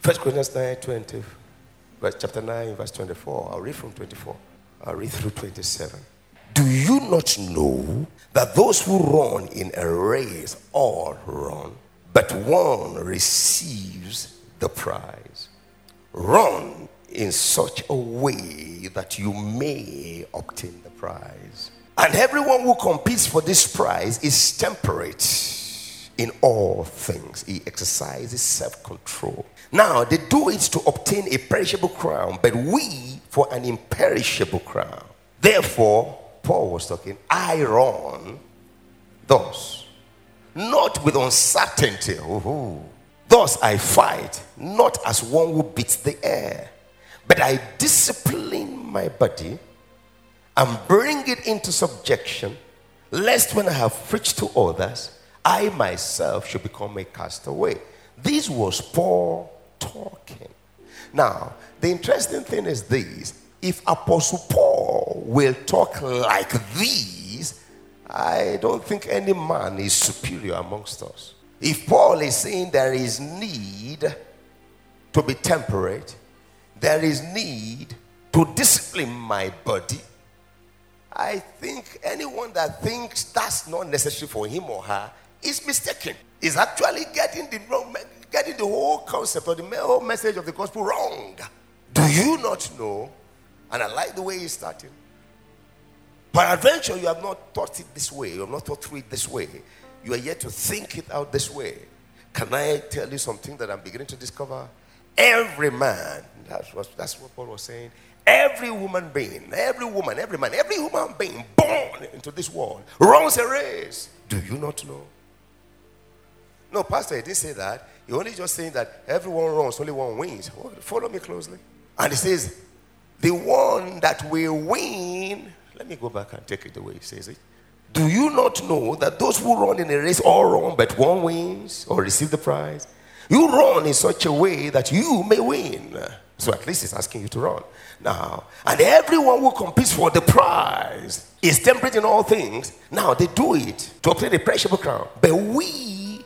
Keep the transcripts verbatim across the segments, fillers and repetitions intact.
First Corinthians nine twenty, verse chapter nine, verse twenty-four. I'll read from twenty-four. I'll read through twenty-seven. Do you not know that those who run in a race all run, but one receives the prize? Run in such a way that you may obtain the prize. And everyone who competes for this prize is temperate in all things. He exercises self-control. Now, they do it to obtain a perishable crown, but we for an imperishable crown. Therefore, Paul was talking, I run thus, not with uncertainty. Ooh. Thus I fight, not as one who beats the air, but I discipline my body and bring it into subjection, lest when I have preached to others, I myself should become a castaway. This was Paul talking. Now, the interesting thing is this. If Apostle Paul will talk like these, I don't think any man is superior amongst us. If Paul is saying there is need to be temperate, there is need to discipline my body, I think anyone that thinks that's not necessary for him or her is mistaken. Is actually getting the wrong, getting the whole concept or the whole message of the gospel wrong. Do you not know? And I like the way he's starting. Peradventure, you have not thought it this way. You have not thought through it this way. You are yet to think it out this way. Can I tell you something that I'm beginning to discover? Every man, that's what, that's what Paul was saying. Every woman being, every woman, every man, every human being born into this world runs a race. Do you not know? No, Pastor, he didn't say that. He only just saying that everyone runs, only one wins. Follow me closely. And he says, the one that will win, let me go back and take it the way he says it. Do you not know that those who run in a race all run, but one wins or receive the prize? You run in such a way that you may win. So at least he's asking you to run. Now, and everyone who competes for the prize is temperate in all things. Now, they do it to obtain a perishable crown. But we,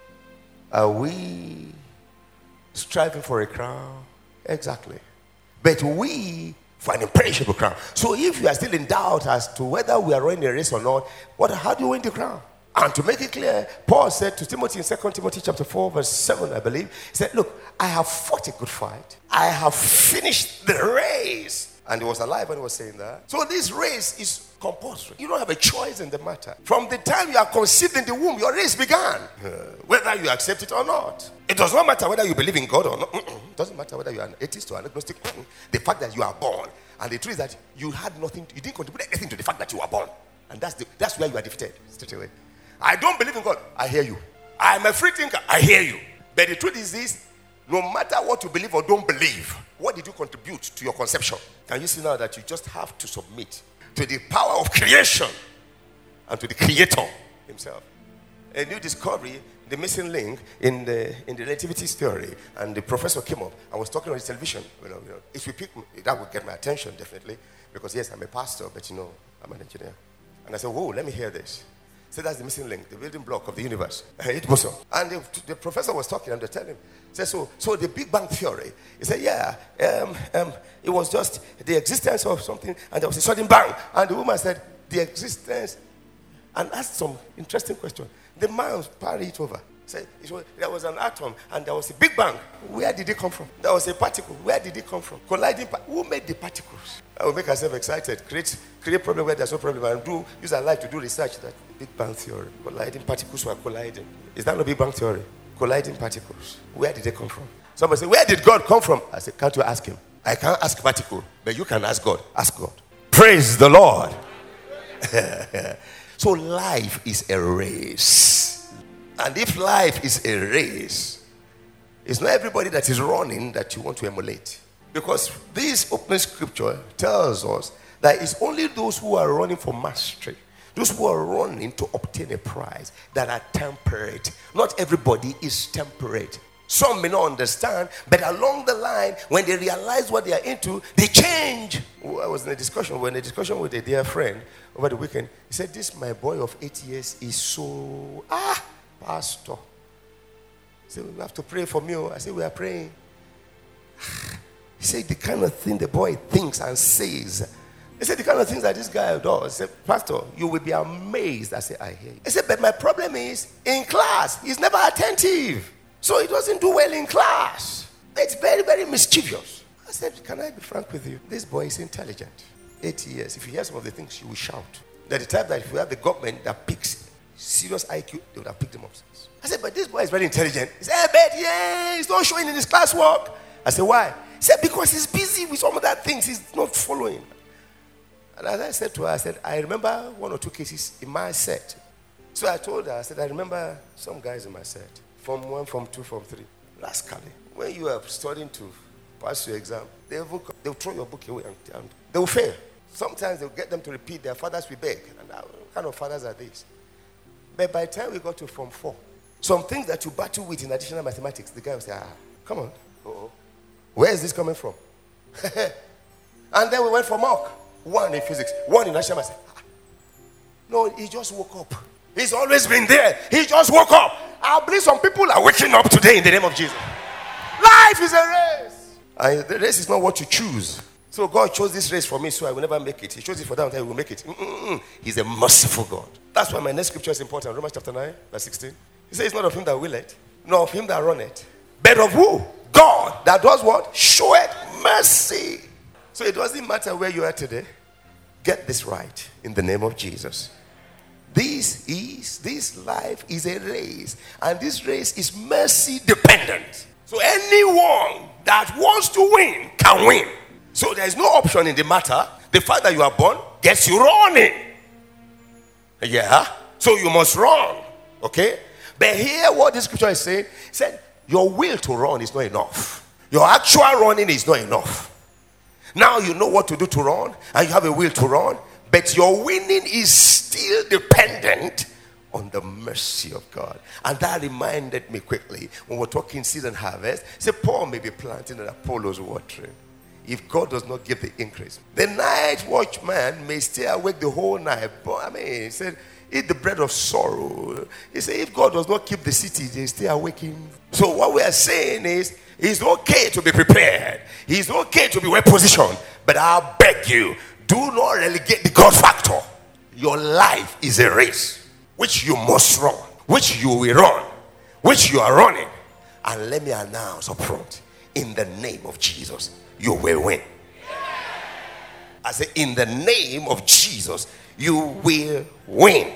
are we striving for a crown? Exactly. But we for an imperishable crown. So if you are still in doubt as to whether we are running a race or not, what, how do you win the crown? And to make it clear, Paul said to Timothy in Second Timothy chapter four, verse seven, I believe, he said, look, I have fought a good fight. I have finished the race. And he was alive when he was saying that. So this race is compulsory. You don't have a choice in the matter. From the time you are conceived in the womb, your race began. Uh, whether you accept it or not. It does not matter whether you believe in God or not. It doesn't matter whether you are an atheist or an agnostic. The fact that you are born. And the truth is that you had nothing, you didn't contribute anything to the fact that you were born. And that's the, that's where you are defeated straight away. I don't believe in God. I hear you. I'm a free thinker. I hear you. But the truth is this. No matter what you believe or don't believe, what did you contribute to your conception? Can you see now that you just have to submit to the power of creation and to the Creator himself? A new discovery, the missing link in the in the relativity theory, and the professor came up and was talking on his television. You know, you know, if we pick, that would get my attention definitely, because yes, I'm a pastor, but you know, I'm an engineer. And I said, whoa, let me hear this. So that's the missing link, the building block of the universe. It was so. And the, the professor was talking, and they tell him, said, so, so the Big Bang Theory. He said, yeah, um, um, it was just the existence of something, and there was a sudden bang. And the woman said, the existence, and asked some interesting question. The man parried it over. Said, it was, there was an atom, and there was a Big Bang. Where did it come from? There was a particle. Where did it come from? Colliding. Who made the particles? I will make ourselves excited. Create, create problem where there's no problem, and do use our life to do research. That Big Bang Theory. Colliding particles were colliding. Is that not Big Bang Theory? Colliding particles. Where did they come from? Somebody said, where did God come from? I said, can't you ask him? I can't ask particle, but you can ask God. Ask God. Praise the Lord. So life is a race. And if life is a race, it's not everybody that is running that you want to emulate. Because this open scripture tells us that it's only those who are running for mastery, those who are running to obtain a prize, that are temperate. Not everybody is temperate. Some may not understand, but along the line, when they realize what they are into, they change. I was in a discussion, we in a discussion with a dear friend over the weekend. He said, this my boy of eight years is so, ah, pastor. He said, we have to pray for me. I said, we are praying. He said, the kind of thing the boy thinks and says. He said, the kind of things that this guy does. I said, Pastor, you will be amazed. I said, I hear you. He said, but my problem is, in class, he's never attentive. So he doesn't do well in class. It's very, very mischievous. I said, can I be frank with you? This boy is intelligent. Eight years. If you hear some of the things, you will shout. They're the type that if you have the government that picks serious I Q, they would have picked him up. I said, but this boy is very intelligent. He said, I bet, yeah, he's not showing in his classwork. I said, why? He said, because he's busy with some of that things. He's not following. And as I said to her, I said, I remember one or two cases in my set. So I told her, I said, I remember some guys in my set. Form one, form two, form three. Rascally. When you are studying to pass your exam, they will, they will throw your book away and, and they will fail. Sometimes they'll get them to repeat. Their fathers will beg. And what kind of fathers are these? But by the time we got to form four, some things that you battle with in additional mathematics, the guy will say, ah, come on. Uh-oh. Where is this coming from? And then we went for mock. One in physics, one in national maths. No, he just woke up. He's always been there. He just woke up. I believe some people are waking up today in the name of Jesus. Life is a race. And the race is not what you choose. So God chose this race for me, so I will never make it. He chose it for them, and I will make it. Mm-mm-mm. He's a merciful God. That's why my next scripture is important. Romans chapter nine, verse sixteen. He says, it's not of him that will it, nor of him that run it, but of who? God, that does what? Showeth mercy. So it doesn't matter where you are today. Get this right in the name of Jesus. This is, this life is a race. And this race is mercy dependent. So anyone that wants to win can win. So there's no option in the matter. The fact that you are born gets you running. Yeah. So you must run. Okay. But here what this scripture is saying, it said your will to run is not enough. Your actual running is not enough. Now you know what to do to run, and you have a will to run, but your winning is still dependent on the mercy of God. And that reminded me quickly, when we're talking seed and harvest, say Paul may be planting and Apollos watering. If God does not give the increase, the night watchman may stay awake the whole night. But I mean, he said, eat the bread of sorrow. He said, if God does not keep the city, they stay awake. So what we are saying is, it's okay to be prepared. It's okay to be well positioned. But I beg you, do not relegate the God factor. Your life is a race which you must run, which you will run, which you are running. And let me announce up front, in the name of Jesus, you will win. I say, in the name of Jesus, you will win.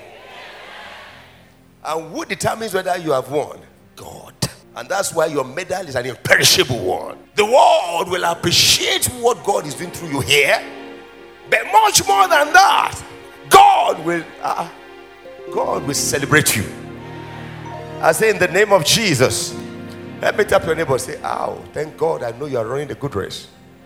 And who determines whether you have won? God. And that's why your medal is an imperishable one. The world will appreciate what God is doing through you here. But much more than that, God will uh, God will celebrate you. I say in the name of Jesus. Let me tap your neighbor and say, ow, thank God I know you are running a good race.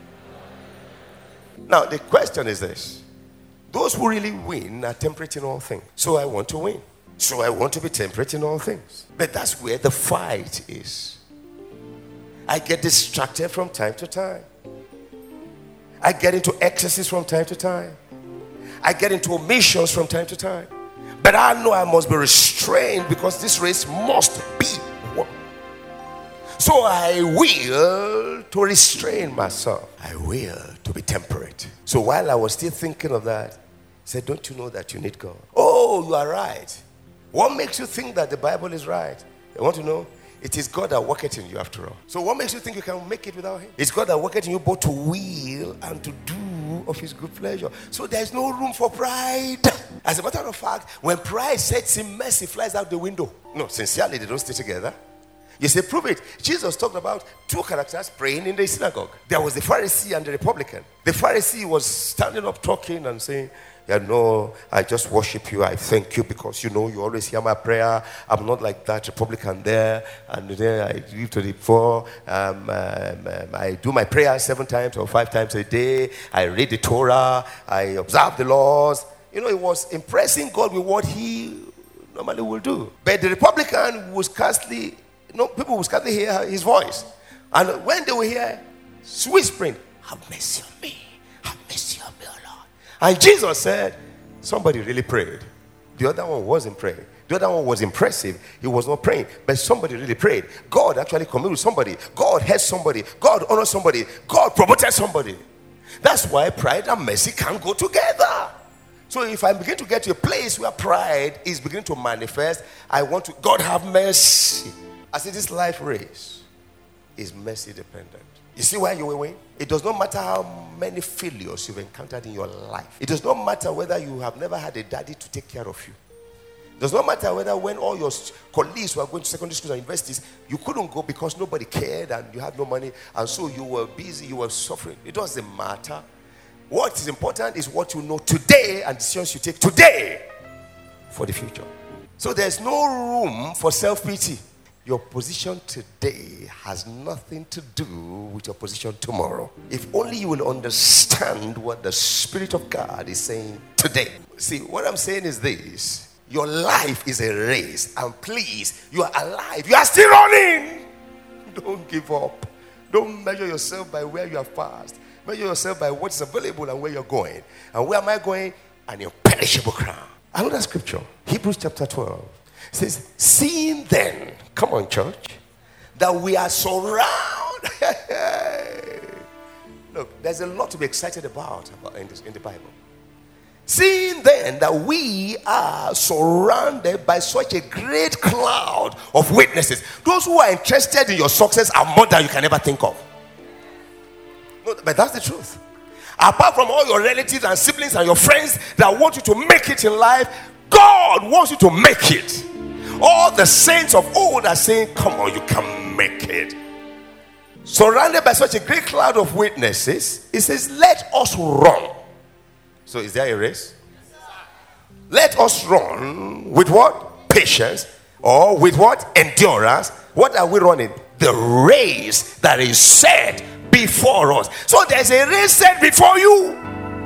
Now the question is this. Those who really win are temperate in all things. So I want to win. So I want to be temperate in all things. But that's where the fight is. I get distracted from time to time. I get into excesses from time to time. I get into omissions from time to time. But I know I must be restrained because this race must be won. So I will to restrain myself. I will to be temperate. So while I was still thinking of that, I said, don't you know that you need God? Oh, you are right. What makes you think that the Bible is right? I want to know. It is God that worketh in you after all. So what makes you think you can make it without him? It's God that worketh in you both to will and to do of his good pleasure. So there's no room for pride. As a matter of fact, when pride sets in, mercy flies out the window. No, sincerely, they don't stay together. You say, prove it. Jesus talked about two characters praying in the synagogue. There was the Pharisee and the Republican. The Pharisee was standing up talking and saying, yeah, no, I just worship you. I thank you because, you know, you always hear my prayer. I'm not like that Republican there. And then I give to the poor. Um, um, um, I do my prayer seven times or five times a day. I read the Torah. I observe the laws. You know, it was impressing God with what he normally will do. But the Republican was scarcely, you know, people would scarcely hear his voice. And when they will hear, whispering, have mercy on me. Have mercy on me, O Lord. And Jesus said, somebody really prayed. The other one wasn't praying. The other one was impressive. He was not praying, but somebody really prayed. God actually communed with somebody. God helped somebody. God honored somebody. God promoted somebody. That's why pride and mercy can't go together. So if I begin to get to a place where pride is beginning to manifest, I want to, God have mercy. I say this life race is mercy dependent. You see why you will win? It does not matter how many failures you've encountered in your life. It does not matter whether you have never had a daddy to take care of you. It does not matter whether when all your colleagues were going to secondary schools and universities, you couldn't go because nobody cared and you had no money, and so you were busy, you were suffering. It doesn't matter. What is important is what you know today and decisions you take today for the future. So there's no room for self-pity. Your position today has nothing to do with your position tomorrow. If only you will understand what the Spirit of God is saying today. See, what I'm saying is this. Your life is a race, and please, you are alive. You are still running. Don't give up. Don't measure yourself by where you have passed. Measure yourself by what is available and where you're going. And where am I going? An imperishable crown. Another scripture, Hebrews chapter twelve, says, seeing then, come on church, that we are surrounded. Look, there's a lot to be excited about, about in, this, in the Bible. Seeing then that we are surrounded by such a great cloud of witnesses. Those who are interested in your success are more than you can ever think of. No, but that's the truth. Apart from all your relatives and siblings and your friends that want you to make it in life, God wants you to make it. All the saints of old are saying, come on, you can make it. Surrounded by such a great cloud of witnesses, it says, let us run. So is there a race? Let us run with what? Patience. Or with what? Endurance. What are we running? The race that is set before us. So there's a race set before you.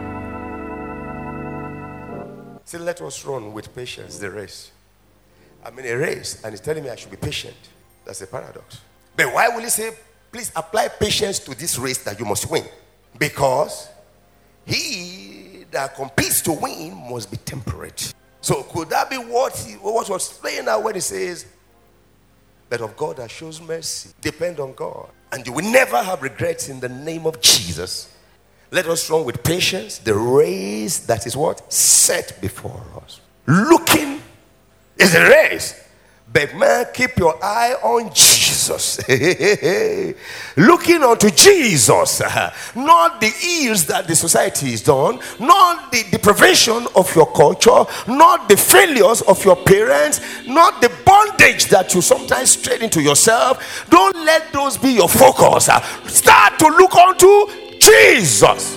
Say, let us run with patience the race. I'm in a race and he's telling me I should be patient. That's a paradox. But why will he say, please apply patience to this race that you must win? Because he that competes to win must be temperate. So could that be what he, what was playing out when he says, but of God that shows mercy? Depend on God. And you will never have regrets in the name of Jesus. Let us run with patience the race that is what? Set before us. Looking is a race. But man, keep your eye on Jesus. Looking unto Jesus. Not the ills that the society is done. Not the deprivation of your culture. Not the failures of your parents. Not the bondage that you sometimes straight into yourself. Don't let those be your focus. Start to look unto Jesus.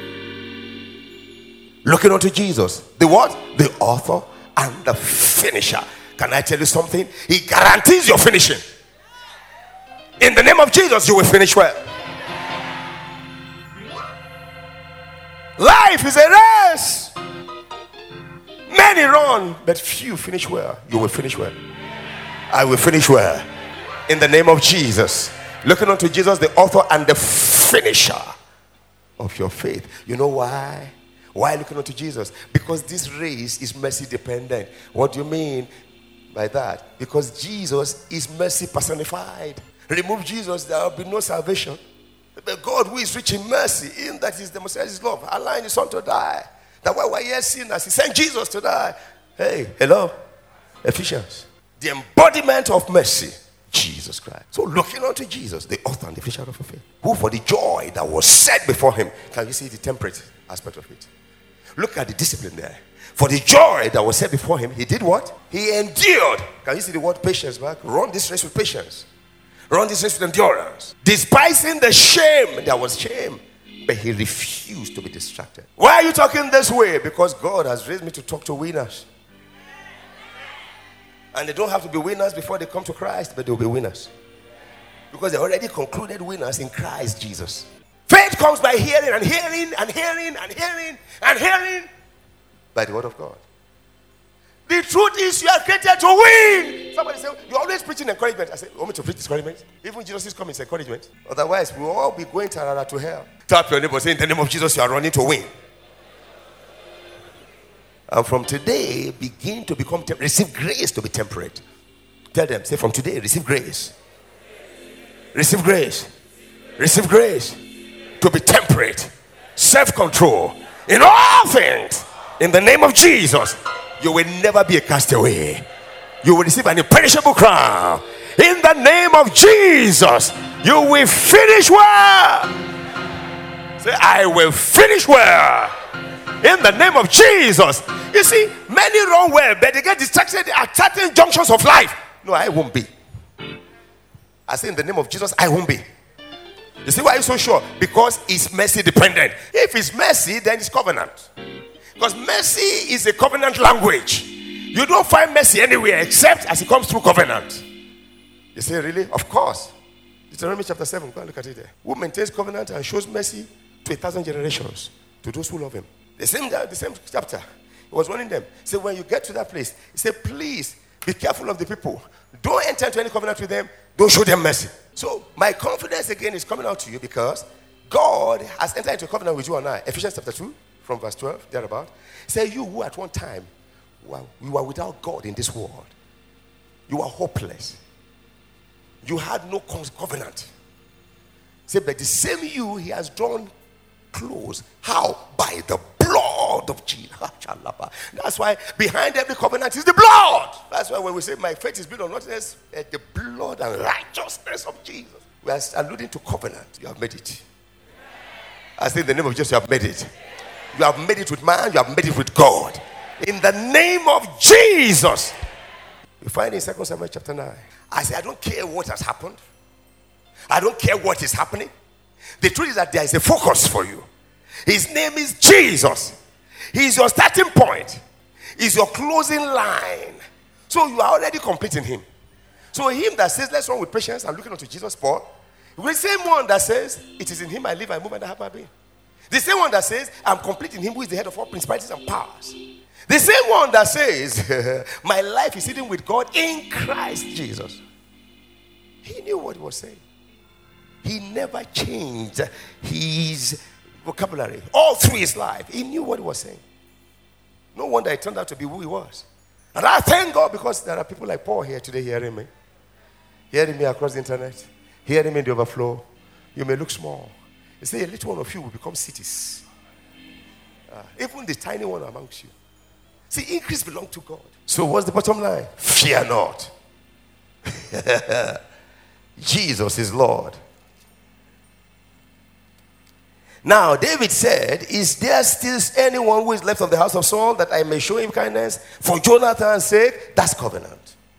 Looking unto Jesus. The what? The author and the finisher. Can I tell you something? He guarantees your finishing. In the name of Jesus, you will finish well. Life is a race. Many run, but few finish well. You will finish well. I will finish well. In the name of Jesus. Looking unto Jesus, the author and the finisher of your faith. You know why? Why looking unto Jesus? Because this race is mercy dependent. What do you mean by that? Because Jesus is mercy personified. Remove Jesus, there will be no salvation. But God, who is rich in mercy, in that He demonstrates His love, allowing His Son to die. That while we're yet sinners, He sent Jesus to die. Hey, hello, Ephesians. The embodiment of mercy, Jesus Christ. So looking unto Jesus, the author and the finisher of our faith, who for the joy that was set before Him, can you see the temperate aspect of it? Look at the discipline there. For the joy that was set before Him, He did what? He endured. Can you see the word patience back? Run this race with patience. Run this race with endurance. Despising the shame. There was shame. But He refused to be distracted. Why are you talking this way? Because God has raised me to talk to winners. And they don't have to be winners before they come to Christ, but they'll be winners. Because they already concluded winners in Christ Jesus. Faith comes by hearing and hearing and hearing and hearing and hearing by the word of God. The truth is you are created to win. Somebody say, you're always preaching encouragement. I say, you want me to preach discouragement? Even Jesus is coming, it's encouragement. Otherwise, we'll all be going to, to hell. Tap your neighbor, say, in the name of Jesus, you are running to win. And from today, begin to become, tem- receive grace to be temperate. Tell them, say from today, receive grace. Receive grace. Receive grace to be temperate. Self-control in all things. In the name of Jesus, you will never be a castaway. You will receive an imperishable crown. In the name of Jesus, you will finish well. Say, I will finish well. In the name of Jesus. You see, many run well, but they get distracted at certain junctions of life. No, I won't be. I say in the name of Jesus, I won't be. You see why you're so sure? Because it's mercy dependent. If it's mercy, then it's covenant. Because mercy is a covenant language. You don't find mercy anywhere except as it comes through covenant. You say, really? Of course. Deuteronomy chapter seven, go and look at it there. Who maintains covenant and shows mercy to a thousand generations, to those who love him. The same, the same chapter, he was warning them. He said, when you get to that place, he said, please be careful of the people. Don't enter into any covenant with them. Don't show them mercy. So my confidence again is coming out to you because God has entered into a covenant with you and I. Ephesians chapter two, from verse twelve, thereabout. He said, you who at one time, well, you were without God in this world. You were hopeless. You had no covenant. Say, but the same you he has drawn close. How? By the blood of Jesus. That's why behind every covenant is the blood. That's why when we say my faith is built on nothing else, the blood and righteousness of Jesus. We are alluding to covenant. You have made it. I say in the name of Jesus, you have made it. You have made it with man, you have made it with God. In the name of Jesus. You find in Second Samuel chapter nine. I say, I don't care what has happened. I don't care what is happening. The truth is that there is a focus for you. His name is Jesus. He is your starting point. He is your closing line. So you are already completing him. So him that says, let's run with patience and looking unto Jesus, Paul, the same one that says, it is in him I live, I move, and I have my being. The same one that says, I'm complete in him who is the head of all principalities and powers. The same one that says, my life is hidden with God in Christ Jesus. He knew what he was saying. He never changed his vocabulary all through his life. He knew what he was saying. No wonder it turned out to be who he was. And I thank God because there are people like Paul here today hearing me. Hearing me across the internet. Hearing me in the overflow. You may look small. They say a little one of you will become cities. Uh, even the tiny one amongst you. See, increase belongs to God. So what's the bottom line? Fear not. Jesus is Lord. Now, David said, is there still anyone who is left of the house of Saul that I may show him kindness for Jonathan's sake? That's covenant.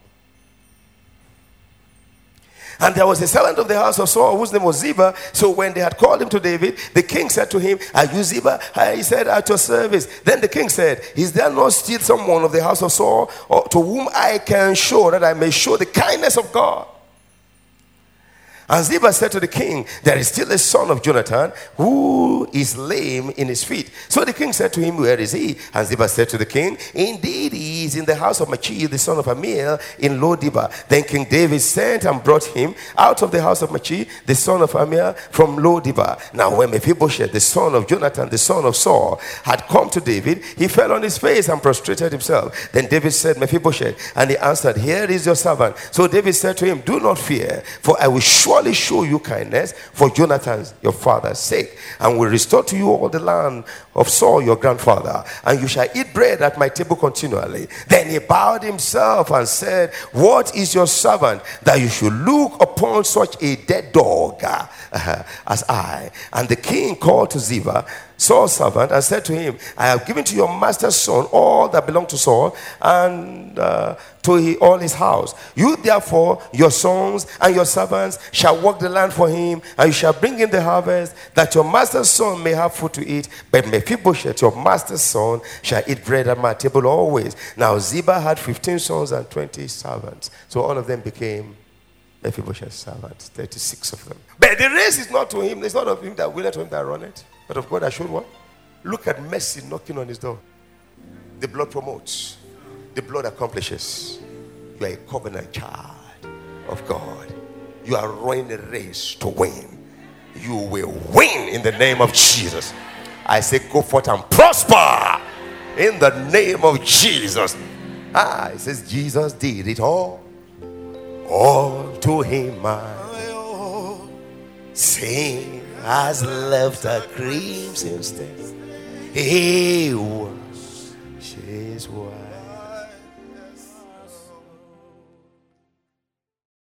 And there was a servant of the house of Saul whose name was Ziba. So when they had called him to David, the king said to him, are you Ziba? He said, at your service. Then the king said, is there not still someone of the house of Saul or to whom I can show that I may show the kindness of God? And Ziba said to the king, there is still a son of Jonathan who is lame in his feet. So the king said to him, where is he? And Ziba said to the king, indeed he is in the house of Machi, the son of Amiel, in Lo-debar. Then King David sent and brought him out of the house of Machi, the son of Amiel, from Lo-debar. Now when Mephibosheth, the son of Jonathan, the son of Saul, had come to David, he fell on his face and prostrated himself. Then David said, Mephibosheth, and he answered, here is your servant. So David said to him, do not fear, for I will surely show you kindness for Jonathan's your father's sake, and will restore to you all the land of Saul your grandfather, and you shall eat bread at my table continually. Then he bowed himself and said, what is your servant that you should look upon such a dead dog uh, as I? And the king called to Ziba, Saul's servant, and said to him, I have given to your master's son all that belonged to Saul, and uh, to he, all his house. You therefore, your sons and your servants, shall work the land for him, and you shall bring in the harvest, that your master's son may have food to eat. But Mephibosheth, your master's son, shall eat bread at my table always. Now Ziba had fifteen sons and twenty servants. So all of them became Mephibosheth's servants, thirty-six of them. But the race is not to him. It's not of him that willeth, to him that runneth, but of God that showed what? Look at mercy knocking on his door. The blood promotes. The blood accomplishes. You are a covenant child of God. You are running a race to win. You will win in the name of Jesus. I say go forth and prosper In the name of Jesus. Ah, it says Jesus did it all. All to him I owe. Sin has left a crimson stain. He was his wife.